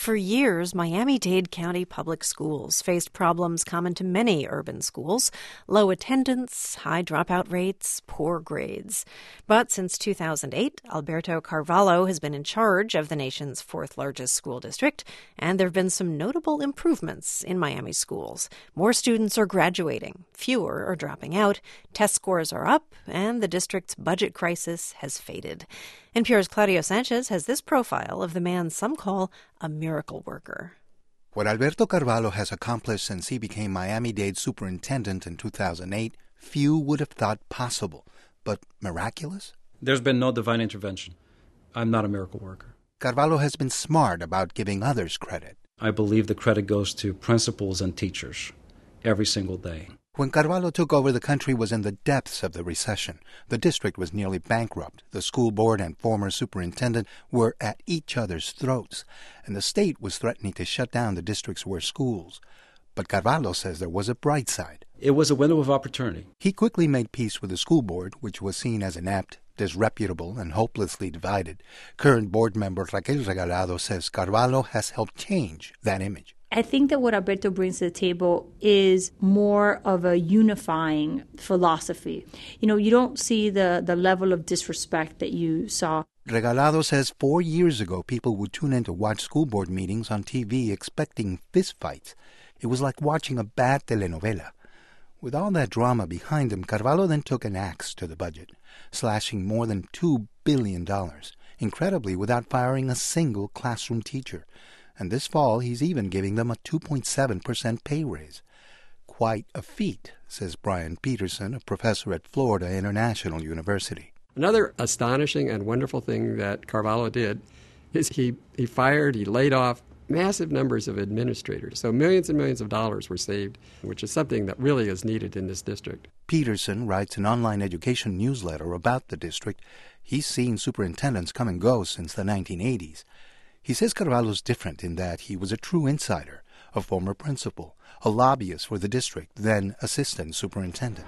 For years, Miami-Dade County Public Schools faced problems common to many urban schools: low attendance, high dropout rates, poor grades. But since 2008, Alberto Carvalho has been in charge of the nation's fourth largest school district, and there have been some notable improvements in Miami schools. More students are graduating, fewer are dropping out, test scores are up, and the district's budget crisis has faded. NPR's Claudio Sanchez has this profile of the man some call a miracle worker. What Alberto Carvalho has accomplished since he became Miami-Dade superintendent in 2008, few would have thought possible. But miraculous? There's been no divine intervention. I'm not a miracle worker. Carvalho has been smart about giving others credit. I believe the credit goes to principals and teachers every single day. When Carvalho took over, the country was in the depths of the recession. The district was nearly bankrupt. The school board and former superintendent were at each other's throats, and the state was threatening to shut down the district's worst schools. But Carvalho says there was a bright side. It was a window of opportunity. He quickly made peace with the school board, which was seen as inept, disreputable, and hopelessly divided. Current board member Raquel Regalado says Carvalho has helped change that image. I think that what Alberto brings to the table is more of a unifying philosophy. You don't see the level of disrespect that you saw. Regalado says 4 years ago, people would tune in to watch school board meetings on TV expecting fistfights. It was like watching a bad telenovela. With all that drama behind him, Carvalho then took an axe to the budget, slashing more than $2 billion, incredibly without firing a single classroom teacher. And this fall, he's even giving them a 2.7% pay raise. Quite a feat, says Brian Peterson, a professor at Florida International University. Another astonishing and wonderful thing that Carvalho did is he laid off massive numbers of administrators. So millions and millions of dollars were saved, which is something that really is needed in this district. Peterson writes an online education newsletter about the district. He's seen superintendents come and go since the 1980s. He says Carvalho's different in that he was a true insider, a former principal, a lobbyist for the district, then assistant superintendent.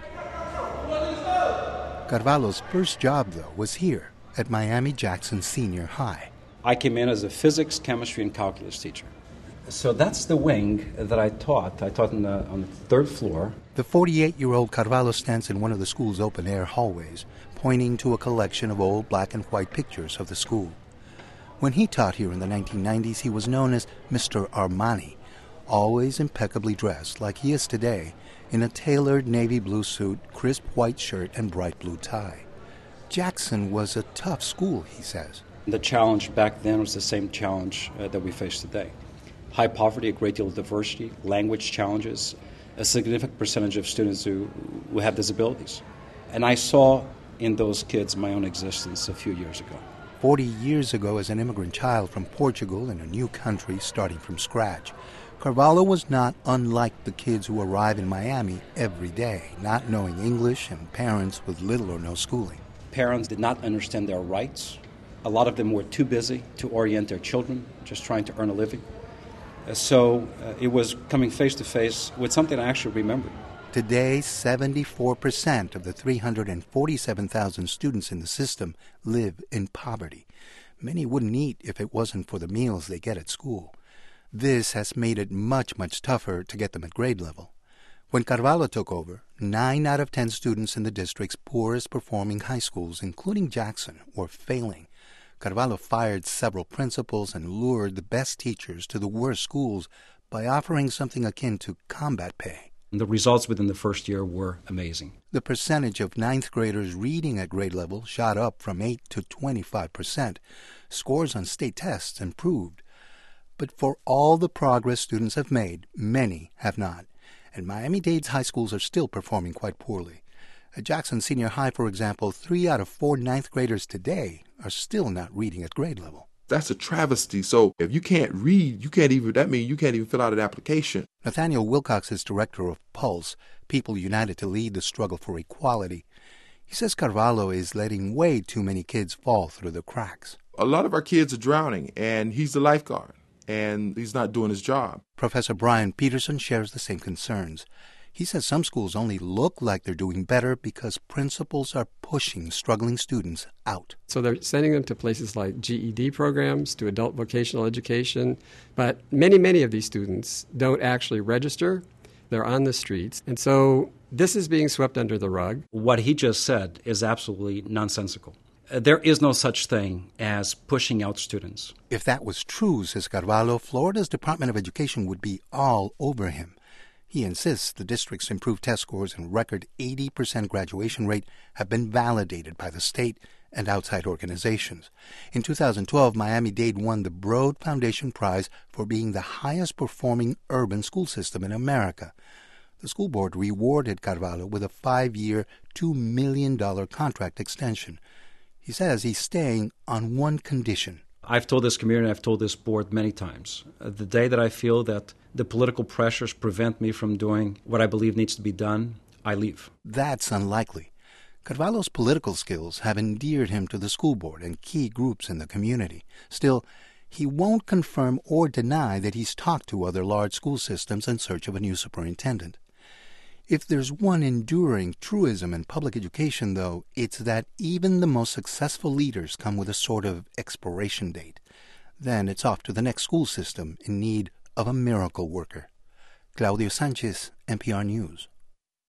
Carvalho's first job, though, was here at Miami-Jackson Senior High. I came in as a physics, chemistry, and calculus teacher. So that's the wing that I taught. I taught on the third floor. The 48-year-old Carvalho stands in one of the school's open-air hallways, pointing to a collection of old black and white pictures of the school. When he taught here in the 1990s, he was known as Mr. Armani, always impeccably dressed, like he is today, in a tailored navy blue suit, crisp white shirt, and bright blue tie. Jackson was a tough school, he says. The challenge back then was the same challenge that we face today. High poverty, a great deal of diversity, language challenges, a significant percentage of students who have disabilities. And I saw in those kids my own existence a few years ago. 40 years ago, as an immigrant child from Portugal in a new country starting from scratch, Carvalho was not unlike the kids who arrive in Miami every day, not knowing English and parents with little or no schooling. Parents did not understand their rights. A lot of them were too busy to orient their children, just trying to earn a living. So it was coming face to face with something I actually remembered. Today, 74% of the 347,000 students in the system live in poverty. Many wouldn't eat if it wasn't for the meals they get at school. This has made it much, much tougher to get them at grade level. When Carvalho took over, 9 out of 10 students in the district's poorest performing high schools, including Jackson, were failing. Carvalho fired several principals and lured the best teachers to the worst schools by offering something akin to combat pay. The results within the first year were amazing. The percentage of ninth graders reading at grade level shot up from 8 to 25%. Scores on state tests improved. But for all the progress students have made, many have not. And Miami-Dade's high schools are still performing quite poorly. At Jackson Senior High, for example, 3 out of 4 ninth graders today are still not reading at grade level. That's a travesty. So if you can't read, that means you can't even fill out an application. Nathaniel Wilcox is director of Pulse, People United to Lead the Struggle for Equality. He says Carvalho is letting way too many kids fall through the cracks. A lot of our kids are drowning, and he's the lifeguard, and he's not doing his job. Professor Brian Peterson shares the same concerns. He says some schools only look like they're doing better because principals are pushing struggling students out. So they're sending them to places like GED programs, to adult vocational education. But many of these students don't actually register. They're on the streets. And so this is being swept under the rug. What he just said is absolutely nonsensical. There is no such thing as pushing out students. If that was true, says Carvalho, Florida's Department of Education would be all over him. He insists the district's improved test scores and record 80% graduation rate have been validated by the state and outside organizations. In 2012, Miami-Dade won the Broad Foundation Prize for being the highest-performing urban school system in America. The school board rewarded Carvalho with a 5-year, $2 million contract extension. He says he's staying on one condition. I've told this community, I've told this board many times, the day that I feel that the political pressures prevent me from doing what I believe needs to be done, I leave. That's unlikely. Carvalho's political skills have endeared him to the school board and key groups in the community. Still, he won't confirm or deny that he's talked to other large school systems in search of a new superintendent. If there's one enduring truism in public education, though, it's that even the most successful leaders come with a sort of expiration date. Then it's off to the next school system in need of a miracle worker. Claudio Sanchez, NPR News.